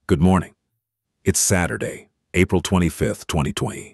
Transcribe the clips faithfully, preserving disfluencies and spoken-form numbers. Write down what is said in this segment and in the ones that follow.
Good morning. It's Saturday, April twenty-fifth, twenty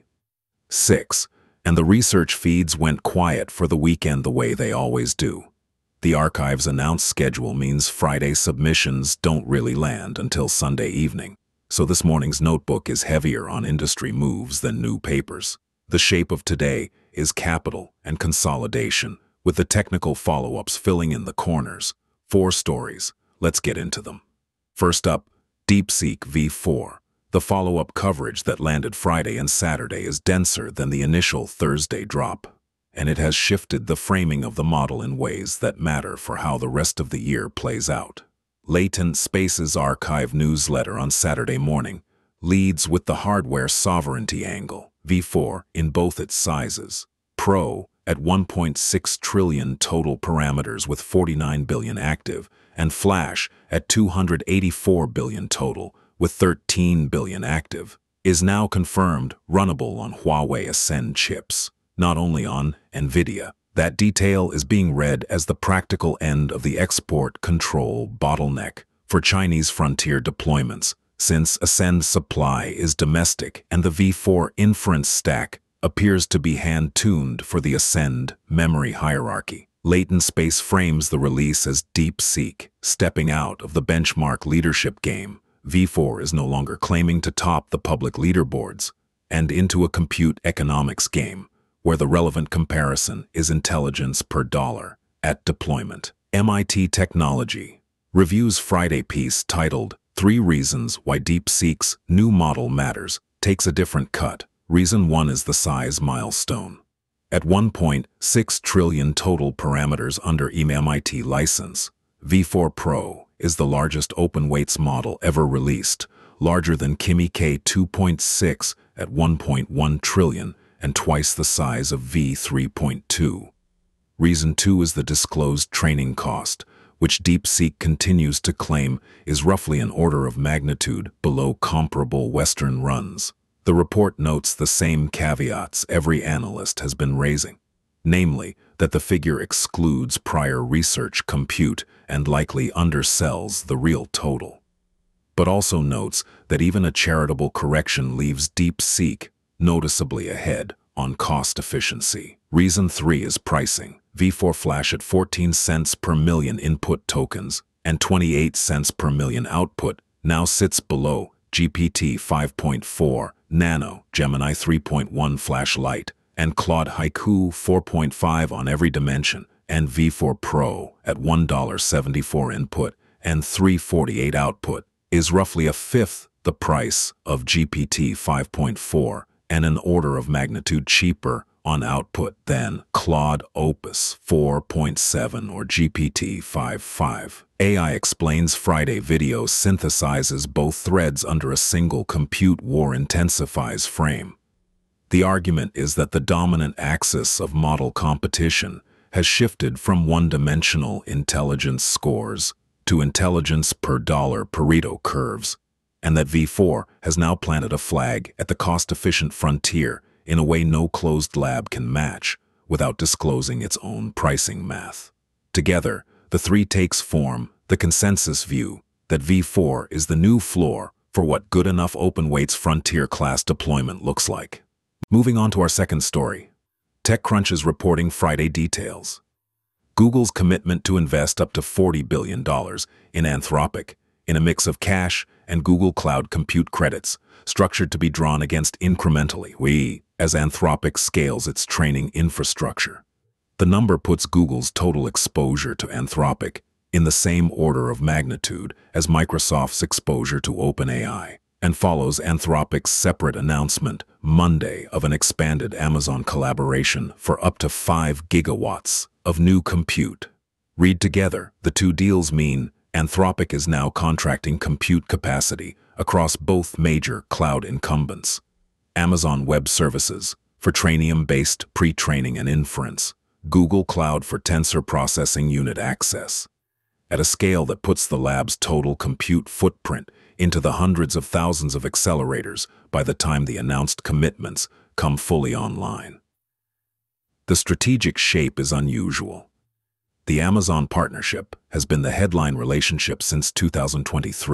twenty-six, and the research feeds went quiet for the weekend the way they always do. The archive's announced schedule means Friday submissions don't really land until Sunday evening, so this morning's notebook is heavier on industry moves than new papers. The shape of today is capital and consolidation, with the technical follow-ups filling in the corners. Four stories. Let's get into them. First up, DeepSeek V four. The follow-up coverage that landed Friday and Saturday is denser than the initial Thursday drop, and it has shifted the framing of the model in ways that matter for how the rest of the year plays out. Latent Spaces Archive newsletter on Saturday morning leads with the hardware sovereignty angle. V four in both its sizes. Pro at one point six trillion total parameters with forty-nine billion active, and Flash at two hundred eighty-four billion total with thirteen billion active, is now confirmed runnable on Huawei Ascend chips, not only on NVIDIA. That detail is being read as the practical end of the export control bottleneck for Chinese frontier deployments, since Ascend supply is domestic and the V four inference stack appears to be hand-tuned for the Ascend memory hierarchy. Latent Space frames the release as DeepSeek, stepping out of the benchmark leadership game. V four is no longer claiming to top the public leaderboards and into a compute economics game, where the relevant comparison is intelligence per dollar at deployment. M I T Technology reviews Friday piece titled Three Reasons Why DeepSeek's New Model Matters takes a different cut. Reason one is the size milestone. At one point six trillion total parameters under M I T license, V four Pro is the largest open weights model ever released, larger than Kimi K two point six at one point one trillion and twice the size of V three point two. Reason two is the disclosed training cost, which DeepSeek continues to claim is roughly an order of magnitude below comparable Western runs. The report notes the same caveats every analyst has been raising, namely that the figure excludes prior research compute and likely undersells the real total. But also notes that even a charitable correction leaves DeepSeek noticeably ahead on cost efficiency. Reason three is pricing. V four Flash at fourteen cents per million input tokens and twenty-eight cents per million output now sits below G P T five point four, Nano, Gemini three point one Flash Lite, and Claude Haiku four point five on every dimension, and V four Pro at one dollar seventy-four input and three forty-eight output is roughly a fifth the price of G P T five point four and an order of magnitude cheaper on output than Claude Opus four point seven or G P T five point five. A I Explains Friday video synthesizes both threads under a single compute war intensifies frame. The argument is that the dominant axis of model competition has shifted from one-dimensional intelligence scores to intelligence per dollar Pareto curves, and that V four has now planted a flag at the cost-efficient frontier in a way no closed lab can match without disclosing its own pricing math. Together, the three takes form the consensus view that V four is the new floor for what good enough open weights frontier class deployment looks like. Moving on to our second story. TechCrunch is reporting Friday details. Google's commitment to invest up to forty billion dollars in Anthropic in a mix of cash and Google Cloud compute credits, structured to be drawn against incrementally we, as Anthropic scales its training infrastructure. The number puts Google's total exposure to Anthropic in the same order of magnitude as Microsoft's exposure to OpenAI, and follows Anthropic's separate announcement Monday of an expanded Amazon collaboration for up to five gigawatts of new compute. Read together, the two deals mean Anthropic is now contracting compute capacity across both major cloud incumbents. Amazon Web Services for Trainium-based pre-training and inference, Google Cloud for tensor processing unit access, at a scale that puts the lab's total compute footprint into the hundreds of thousands of accelerators by the time the announced commitments come fully online. The strategic shape is unusual. The Amazon partnership has been the headline relationship since two thousand twenty-three,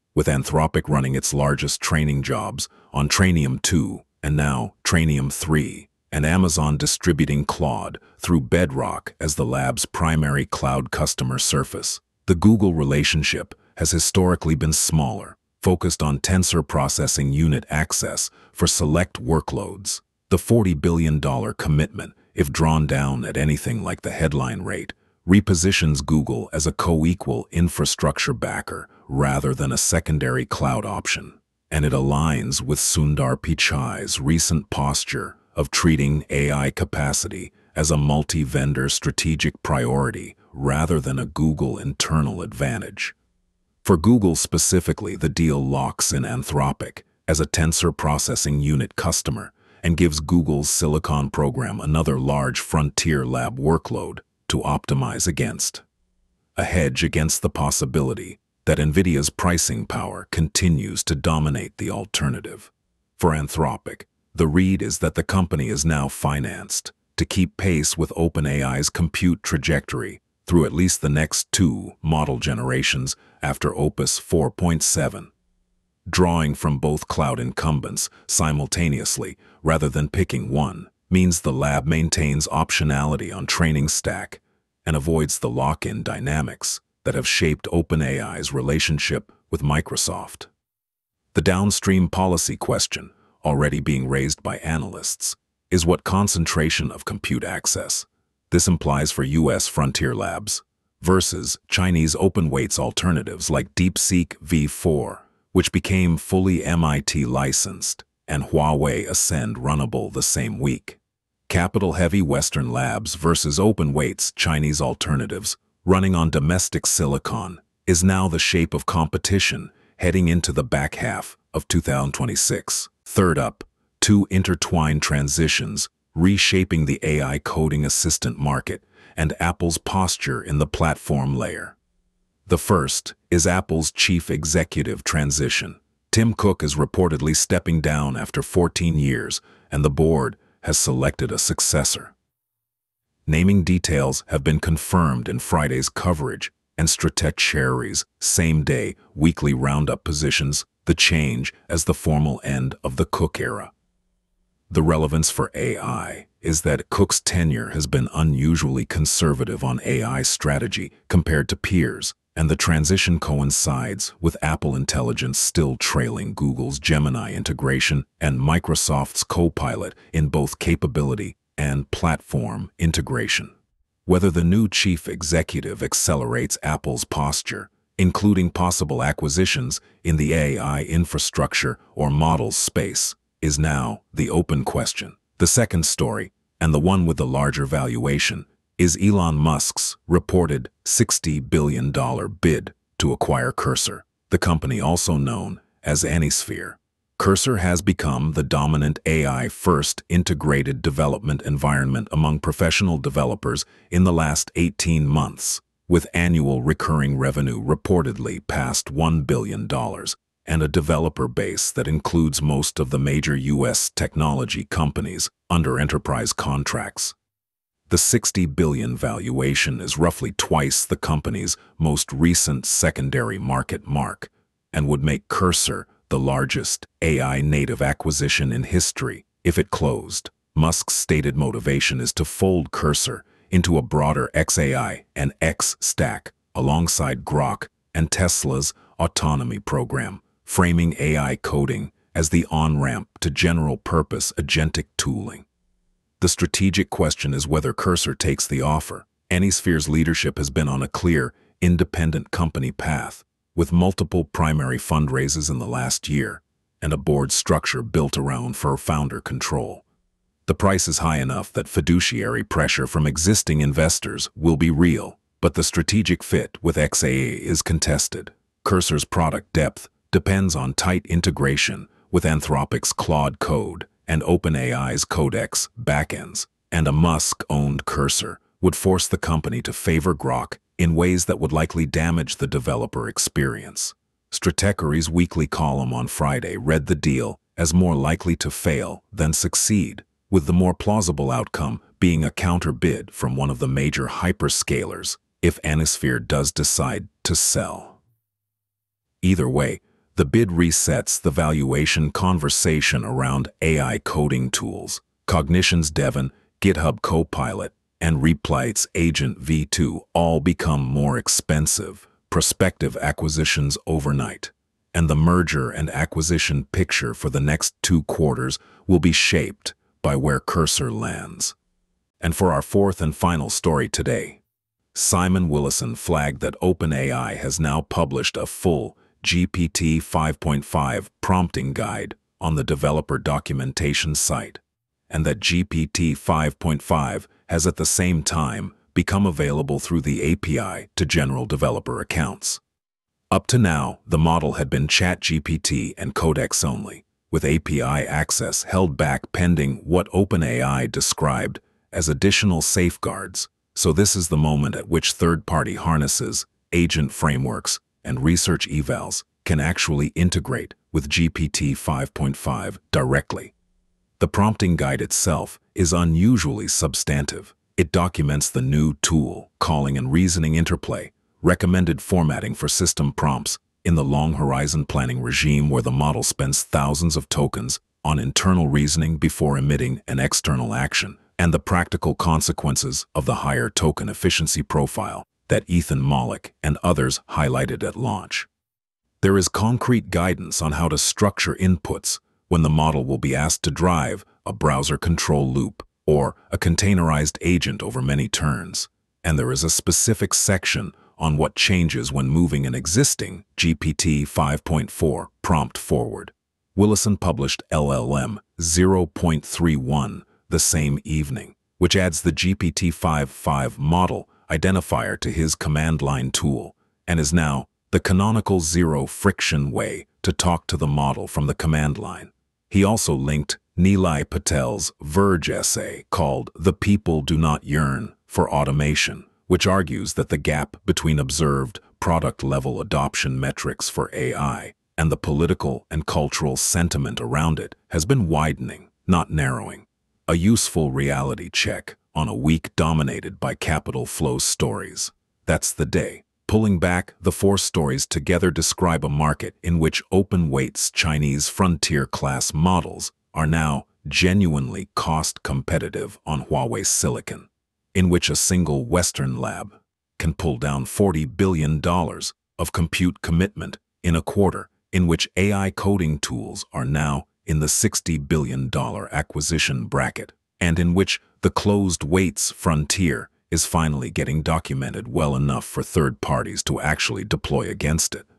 with Anthropic running its largest training jobs on Trainium two and now Trainium three, and Amazon distributing Claude through Bedrock as the lab's primary cloud customer surface. The Google relationship has historically been smaller, focused on tensor processing unit access for select workloads. The forty billion dollars commitment, if drawn down at anything like the headline rate, repositions Google as a co-equal infrastructure backer rather than a secondary cloud option. And it aligns with Sundar Pichai's recent posture of treating A I capacity as a multi-vendor strategic priority rather than a Google internal advantage. For Google specifically, the deal locks in Anthropic as a tensor processing unit customer and gives Google's Silicon program another large frontier lab workload to optimize against. A hedge against the possibility that NVIDIA's pricing power continues to dominate the alternative. For Anthropic, the read is that the company is now financed to keep pace with OpenAI's compute trajectory through at least the next two model generations after Opus four point seven. Drawing from both cloud incumbents simultaneously rather than picking one means the lab maintains optionality on training stack and avoids the lock-in dynamics that have shaped OpenAI's relationship with Microsoft. The downstream policy question, already being raised by analysts, is what concentration of compute access this implies for U S frontier labs versus Chinese open-weights alternatives like DeepSeek V four, which became fully M I T licensed, and Huawei Ascend runnable the same week. Capital-heavy Western labs versus open-weights Chinese alternatives running on domestic silicon is now the shape of competition heading into the back half of two thousand twenty-six. Third up, two intertwined transitions reshaping the A I coding assistant market and Apple's posture in the platform layer. The first is Apple's chief executive transition. Tim Cook is reportedly stepping down after fourteen years, and the board has selected a successor. Naming details have been confirmed in Friday's coverage, and Strateq Cherry's same-day weekly roundup positions the change as the formal end of the Cook era. The relevance for A I is that Cook's tenure has been unusually conservative on A I strategy compared to peers, and the transition coincides with Apple Intelligence still trailing Google's Gemini integration and Microsoft's Copilot in both capability and platform integration. Whether the new chief executive accelerates Apple's posture, including possible acquisitions in the A I infrastructure or models space, is now the open question. The second story, and the one with the larger valuation, is Elon Musk's reported sixty billion dollars bid to acquire Cursor, the company also known as Anysphere. Cursor has become the dominant A I-first integrated development environment among professional developers in the last eighteen months, with annual recurring revenue reportedly past one billion dollars and a developer base that includes most of the major U S technology companies under enterprise contracts. The sixty billion dollars valuation is roughly twice the company's most recent secondary market mark and would make Cursor the largest A I-native acquisition in history if it closed. Musk's stated motivation is to fold Cursor into a broader X A I and X stack alongside Grok and Tesla's autonomy program, framing A I coding as the on-ramp to general-purpose agentic tooling. The strategic question is whether Cursor takes the offer. Anysphere's leadership has been on a clear, independent company path, with multiple primary fundraisers in the last year and a board structure built around for founder control. The price is high enough that fiduciary pressure from existing investors will be real, but the strategic fit with X A I is contested. Cursor's product depth depends on tight integration with Anthropic's Claude Code and OpenAI's Codex backends, and a Musk-owned Cursor would force the company to favor Grok in ways that would likely damage the developer experience. Stratechery's weekly column on Friday read the deal as more likely to fail than succeed, with the more plausible outcome being a counter-bid from one of the major hyperscalers if Anysphere does decide to sell. Either way, The bid resets the valuation conversation around A I coding tools. Cognition's Devon, GitHub Copilot, and Replite's Agent V two all become more expensive, prospective acquisitions overnight. And the merger and acquisition picture for the next two quarters will be shaped by where Cursor lands. And for our fourth and final story today, Simon Willison flagged that OpenAI has now published a full G P T five point five prompting guide on the developer documentation site, and that G P T five point five has at the same time become available through the A P I to general developer accounts. Up to now, the model had been ChatGPT and Codex only, with A P I access held back pending what OpenAI described as additional safeguards. So this is the moment at which third-party harnesses, agent frameworks, and research evals can actually integrate with G P T five point five directly. The prompting guide itself is unusually substantive. It documents the new tool, calling and reasoning interplay, recommended formatting for system prompts in the long horizon planning regime where the model spends thousands of tokens on internal reasoning before emitting an external action, and the practical consequences of the higher token efficiency profile that Ethan Mollick and others highlighted at launch. There is concrete guidance on how to structure inputs when the model will be asked to drive a browser control loop or a containerized agent over many turns, and there is a specific section on what changes when moving an existing G P T five point four prompt forward. Willison published L L M zero point three one the same evening, which adds the G P T five point five model identifier to his command line tool, and is now the canonical zero-friction way to talk to the model from the command line. He also linked Nilay Patel's Verge essay called "The People Do Not Yearn for Automation," which argues that the gap between observed product-level adoption metrics for A I and the political and cultural sentiment around it has been widening, not narrowing. A useful reality check on a week dominated by capital flow stories. That's the day. Pulling back, the four stories together describe a market in which open-weight's Chinese frontier-class models are now genuinely cost-competitive on Huawei silicon, in which a single Western lab can pull down forty billion dollars of compute commitment in a quarter, in which A I coding tools are now in the sixty billion dollars acquisition bracket, and in which the closed-weights frontier is finally getting documented well enough for third parties to actually deploy against it.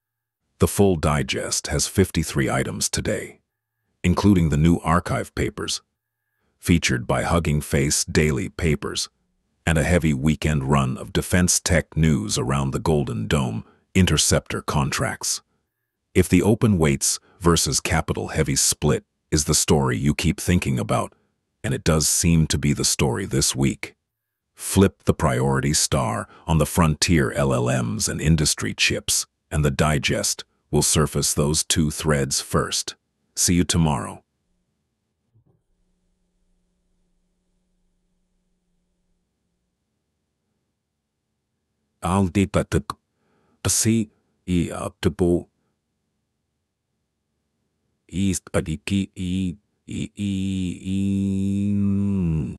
The full digest has fifty-three items today, including the new archive papers, featured by Hugging Face Daily Papers, and a heavy weekend run of defense tech news around the Golden Dome interceptor contracts. If the open weights versus capital heavy split is the story you keep thinking about, and it does seem to be the story this week, flip the priority star on the frontier L L Ms and industry chips, and the digest will surface those two threads first. See you tomorrow. I'll dip at the see e up to bo east adiki e e e